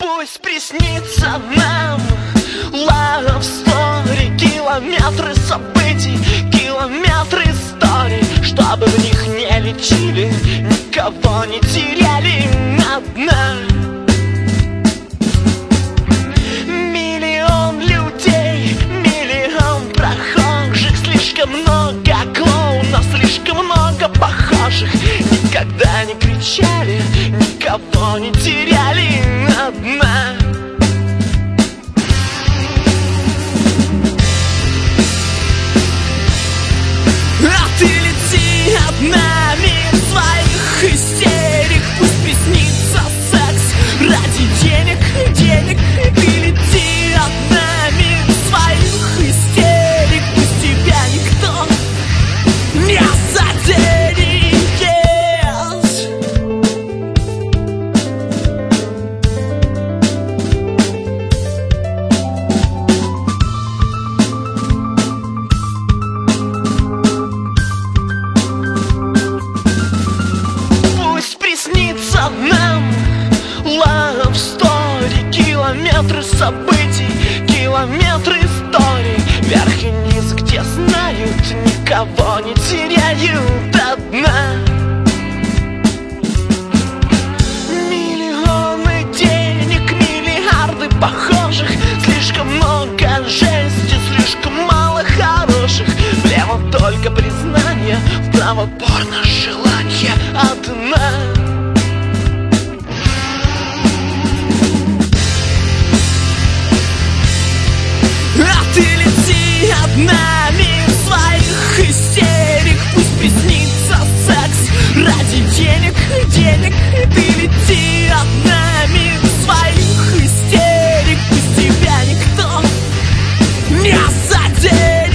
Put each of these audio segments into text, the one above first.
Пусть приснится нам love story, километры событий, километры историй, чтобы в них не лечили, никого не теряли одна. Миллион людей, миллион прохожих, слишком много клоунов, слишком много похожих. Никогда не кричали, никого не теряли одна. А ты лети одна, мир своих истерик, пусть приснится секс ради денег, денег. Ты лети одна, мир своих истерик, пусть тебя никто не заденет. Нам love story, километры событий, километры историй, вверх и низ, где знают, никого не теряют одна. Миллионы денег, миллиарды похожих, слишком много жести, слишком мало хороших. Влево только признание, вправо порно желание одна. А ты лети одна, мир своих истерик, пусть приснится секс ради денег, денег. Ты лети одна, мир своих истерик, пусть тебя никто не заденет.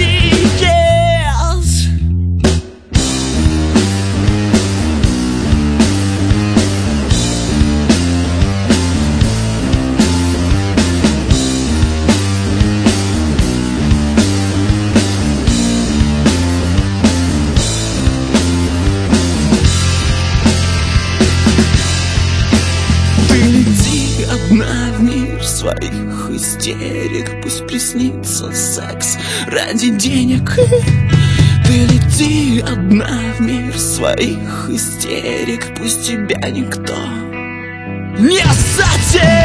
Одна в мир своих истерик, пусть приснится секс ради денег. Ты лети одна в мир своих истерик, пусть тебя никто не заденет.